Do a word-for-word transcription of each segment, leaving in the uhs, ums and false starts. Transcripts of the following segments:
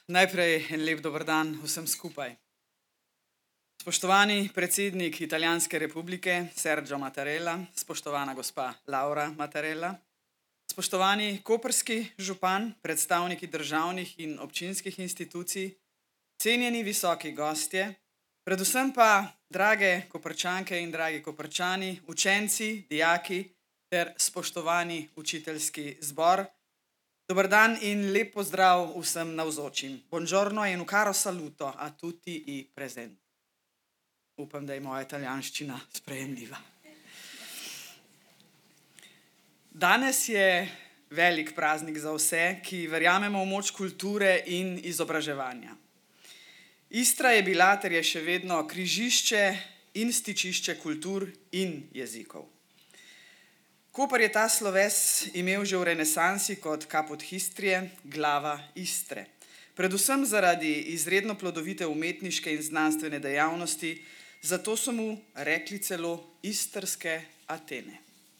Najprej en lep dober dan vsem skupaj. Spoštovani predsednik Italijanske republike Sergio Mattarella, spoštovana gospa Laura Mattarella, spoštovani koprski župan, predstavniki državnih in občinskih institucij, cenjeni visoki gostje, predvsem pa drage Koprčanke in dragi Koprčani, učenci, dijaki ter spoštovani učiteljski zbor. Dober dan in lep pozdrav vsem navzočim. Buongiorno e un caro saluto a tutti i presenti. Upam, da je moja italijanščina sprejemljiva. Danes je velik praznik za vse, ki verjamemo v moč kulture in izobraževanja. Istra je bila ter je še vedno križišče in stičišče kultur in jezikov. Koper je ta sloves imel že v renesansi kot caput Histrije, glava Istre. Predvsem zaradi izredno plodovite umetniške in znanstvene dejavnosti, zato so mu rekli celo istrske Atene.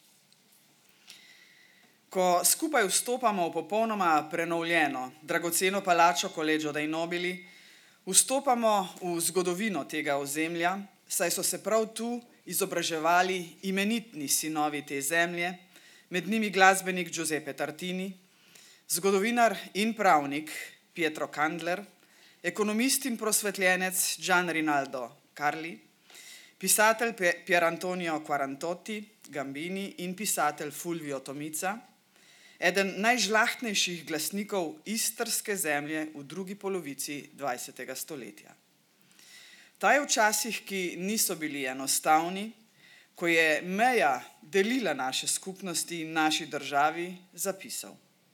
Ko skupaj vstopamo v popolnoma prenovljeno, dragoceno palačo Collegio dei Nobili, vstopamo v zgodovino tega ozemlja, saj so se prav tu izobraževali imenitni sinovi te zemlje, med njimi glasbenik Giuseppe Tartini, zgodovinar in pravnik Pietro Kandler, ekonomist in prosvetljenec Gian Rinaldo Carli, pisatelj Pier Antonio Quarantoti Gambini in pisatelj Fulvio Tomiza, eden najžlahtnejših glasnikov istrske zemlje v drugi polovici dvajsetega stoletja. Ta je v časih, ki niso bili enostavni, ko je meja delila naše skupnosti in naši državi, zapisal: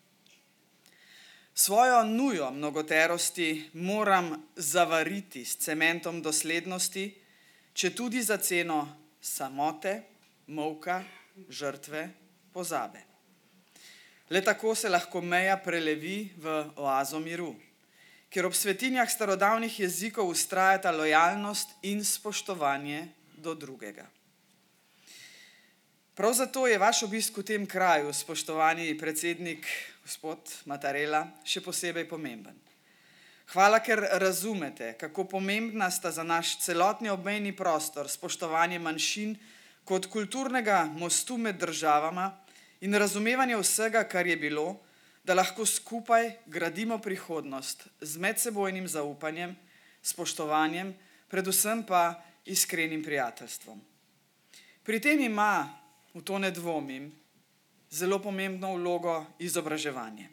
Svojo nujo mnogoterosti moram zavariti s cementom doslednosti, četudi za ceno samote, molka, žrtve, pozabe. Le tako se lahko meja prelevi v oazo miru, kjer ob svetinjah starodavnih jezikov vztrajata lojalnost in spoštovanje do drugega. Prav zato je vaš obisk v tem kraju, spoštovani predsednik gospod Mattarella, še posebej pomemben. Hvala, ker razumete, kako pomembna sta za naš celotni obmejni prostor spoštovanje manjšin kot kulturnega mostu med državama in razumevanje vsega, kar je bilo, da lahko skupaj gradimo prihodnost z medsebojnim zaupanjem, spoštovanjem, predvsem pa iskrenim prijateljstvom. Pri tem ima, v to ne dvomim, zelo pomembno vlogo izobraževanje.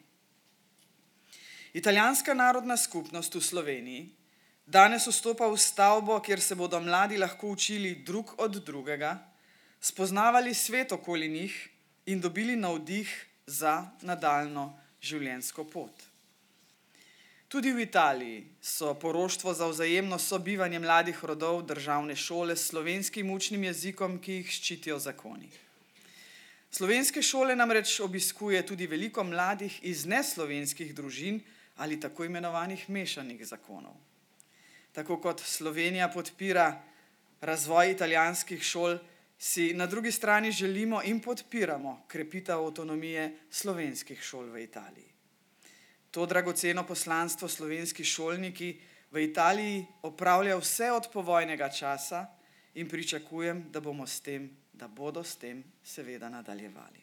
Italijanska narodna skupnost v Sloveniji danes vstopa v stavbo, kjer se bodo mladi lahko učili drug od drugega, spoznavali svet okoli njih in dobili navdih za nadaljnjo življenjsko pot. Tudi v Italiji so poroštvo za vzajemno sobivanje mladih rodov državne šole s slovenskim učnim jezikom, ki jih ščitijo zakoni. Slovenske šole namreč obiskuje tudi veliko mladih iz neslovenskih družin ali tako imenovanih mešanih zakonov. Tako kot Slovenija podpira razvoj italijanskih šol, si na drugi strani želimo in podpiramo krepitev avtonomije slovenskih šol v Italiji. To dragoceno poslanstvo slovenski šolniki v Italiji opravlja vse od povojnega časa in pričakujem, da bomo s tem, da bodo s tem seveda nadaljevali.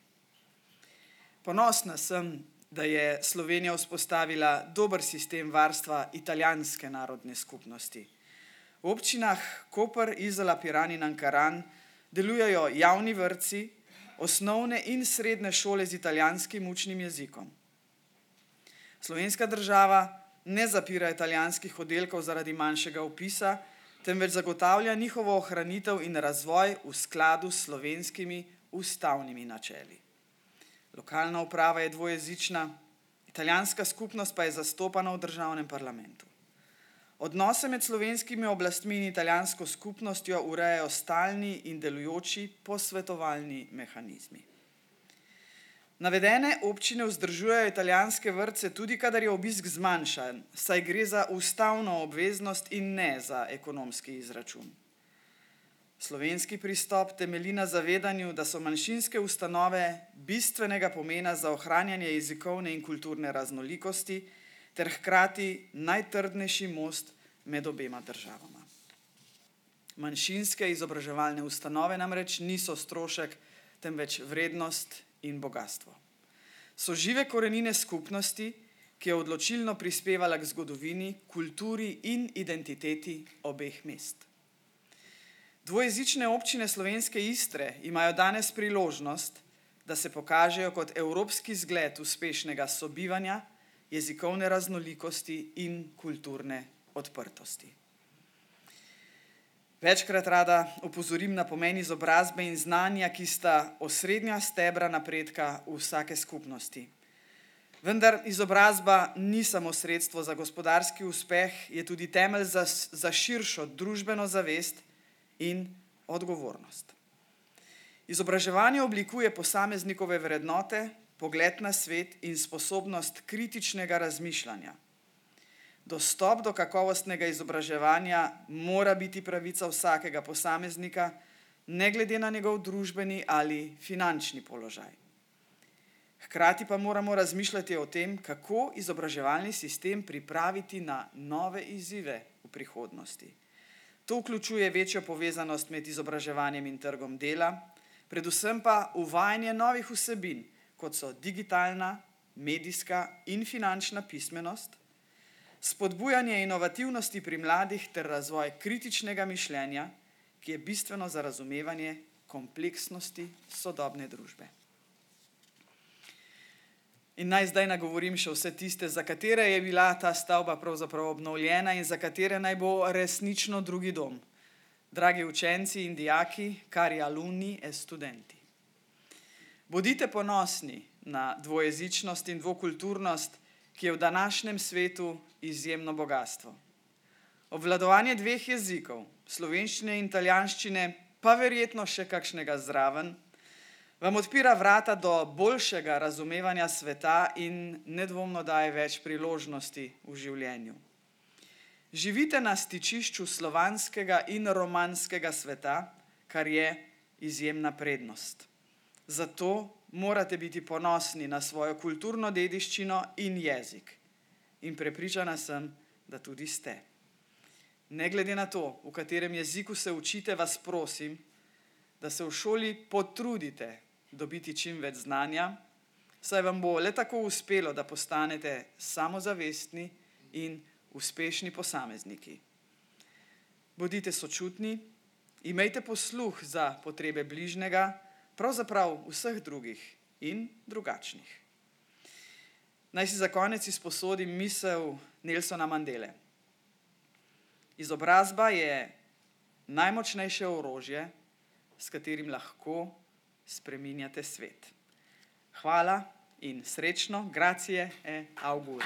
Ponosna sem, da je Slovenija vzpostavila dober sistem varstva italijanske narodne skupnosti. V občinah Koper, Izola, Piran in Ankaran delujejo javni vrtci, osnovne in srednje šole z italijanskim učnim jezikom. Slovenska država ne zapira italijanskih oddelkov zaradi manjšega vpisa, temveč zagotavlja njihovo ohranitev in razvoj v skladu s slovenskimi ustavnimi načeli. Lokalna uprava je dvojezična, italijanska skupnost pa je zastopana v državnem parlamentu. Odnose med slovenskimi oblastmi in italijansko skupnostjo urejajo stalni in delujoči posvetovalni mehanizmi. Navedene občine vzdržujejo italijanske vrtce tudi, kadar je obisk zmanjšan, saj gre za ustavno obveznost in ne za ekonomski izračun. Slovenski pristop temelji na zavedanju, da so manjšinske ustanove bistvenega pomena za ohranjanje jezikovne in kulturne raznolikosti ter hkrati najtrdnejši most med obema državama. Manjšinske izobraževalne ustanove namreč niso strošek, temveč vrednost in bogastvo. So žive korenine skupnosti, ki je odločilno prispevala k zgodovini, kulturi in identiteti obeh mest. Dvojezične občine Slovenske Istre imajo danes priložnost, da se pokažejo kot evropski zgled uspešnega sobivanja, jezikovne raznolikosti in kulturne odprtosti. Večkrat rada opozorim na pomen izobrazbe in znanja, ki sta osrednja stebra napredka vsake skupnosti. Vendar izobrazba ni samo sredstvo za gospodarski uspeh, je tudi temelj za, za širšo družbeno zavest in odgovornost. Izobraževanje oblikuje posameznikove vrednote, pogled na svet in sposobnost kritičnega razmišljanja. Dostop do kakovostnega izobraževanja mora biti pravica vsakega posameznika, ne glede na njegov družbeni ali finančni položaj. Hkrati pa moramo razmišljati o tem, kako izobraževalni sistem pripraviti na nove izzive v prihodnosti. To vključuje večjo povezanost med izobraževanjem in trgom dela, predvsem pa uvajanje novih vsebin, kot so digitalna, medijska in finančna pismenost, spodbujanje inovativnosti pri mladih ter razvoj kritičnega mišljenja, ki je bistveno za razumevanje kompleksnosti sodobne družbe. In naj zdaj nagovorim še vse tiste, za katere je bila ta stavba pravzaprav obnovljena in za katere naj bo resnično drugi dom. Dragi učenci in dijaki, cari alunni e studenti. Bodite ponosni na dvojezičnost in dvokulturnost, ki je v današnjem svetu izjemno bogatstvo. Obvladovanje dveh jezikov, slovenščine in italijanščine, pa verjetno še kakšnega zraven, vam odpira vrata do boljšega razumevanja sveta in nedvomno daje več priložnosti v življenju. Živite na stičišču slovanskega in romanskega sveta, kar je izjemna prednost. Zato morate biti ponosni na svojo kulturno dediščino in jezik. In prepričana sem, da tudi ste. Ne glede na to, v katerem jeziku se učite, vas prosim, da se v šoli potrudite dobiti čim več znanja, saj vam bo le tako uspelo, da postanete samozavestni in uspešni posamezniki. Bodite sočutni, imejte posluh za potrebe bližnjega, pravzaprav vseh drugih in drugačnih. Naj si za konec izposodim misel Nelsona Mandele. Izobrazba je najmočnejše orožje, s katerim lahko spreminjate svet. Hvala in srečno, grazie e auguri.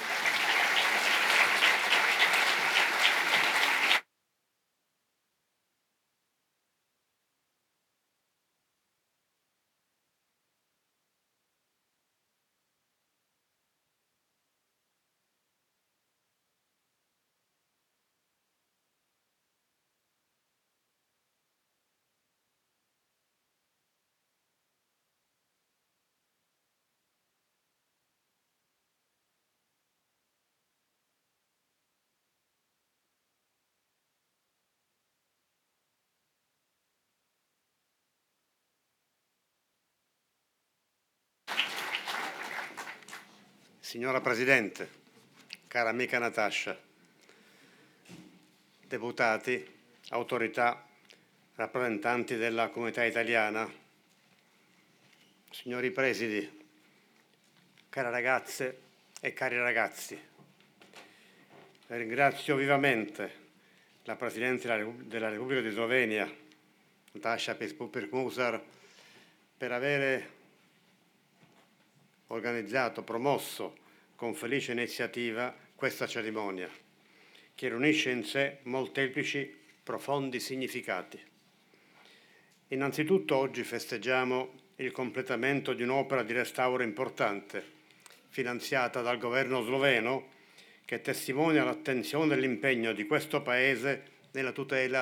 Signora Presidente, cara amica Natascia, deputati, autorità, rappresentanti della comunità italiana, signori presidi, care ragazze e cari ragazzi, ringrazio vivamente la Presidente della Repubblica di Slovenia, Nataša Pirc-Musar, per avere organizzato, promosso con felice iniziativa questa cerimonia, che riunisce in sé molteplici profondi significati. Innanzitutto oggi festeggiamo il completamento di un'opera di restauro importante, finanziata dal governo sloveno, che testimonia l'attenzione e l'impegno di questo Paese nella tutela